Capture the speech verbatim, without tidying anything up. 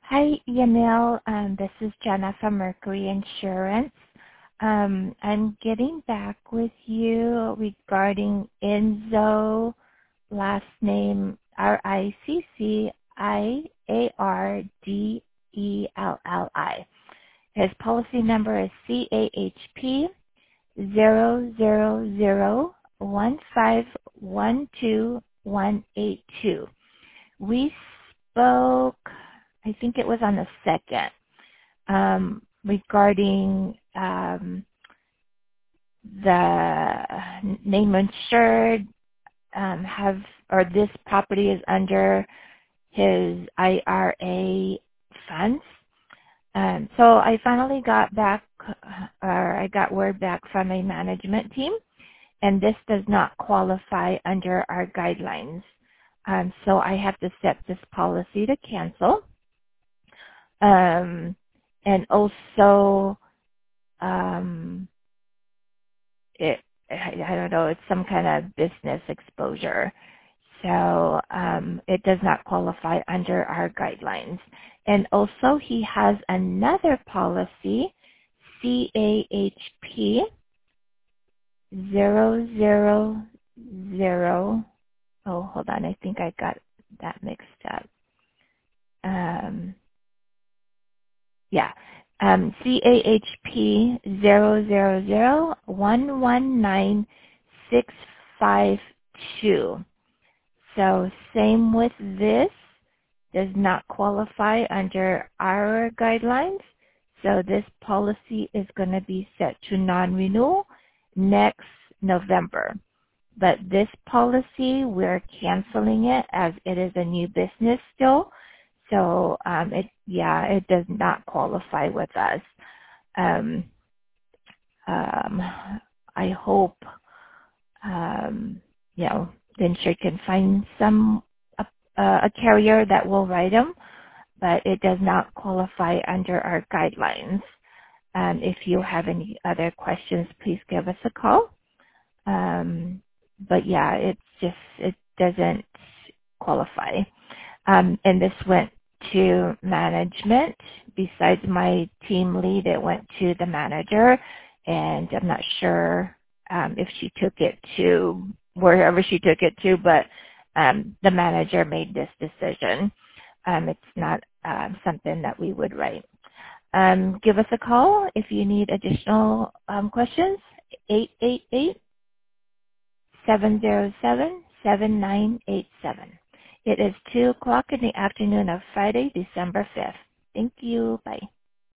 Hi, Yanil. Um, this is Jenna from Mercury Insurance. Um, I'm getting back with you regarding Enzo, last name R I C C I A R D E L L I. His policy number is C A H P zero zero zero one five one two one eight two. We spoke, I think it was on the second, um, regarding um, the name insured, um, have, or this property is under his I R A funds. Um, so I finally got back, or I got word back from a management team, and this does not qualify under our guidelines. Um, so I have to set this policy to cancel. Um, and also, um, it, I I don't know, it's some kind of business exposure. So um, it does not qualify under our guidelines. And also he has another policy, C A H P zero zero zero. Oh, hold on, I think I got that mixed up. Um, yeah, um, C A H P zero zero zero one one nine six five two. So same with this, does not qualify under our guidelines. So this policy is going to be set to non-renewal next November. But this policy, we're canceling it as it is a new business still. So um, it, yeah, it does not qualify with us. Um, um, I hope, um, you know, the insured can find some a, a carrier that will write them, but it does not qualify under our guidelines. Um, if you have any other questions, please give us a call. Um, but yeah, it's just, it doesn't qualify. Um, and this went to management. Besides my team lead, it went to the manager, and I'm not sure um, if she took it to wherever she took it to, but um, the manager made this decision. Um, it's not uh, something that we would write. Um, give us a call if you need additional um, questions, eight eight eight, seven zero seven, seven nine eight seven. It is two o'clock in the afternoon of Friday, December fifth. Thank you. Bye.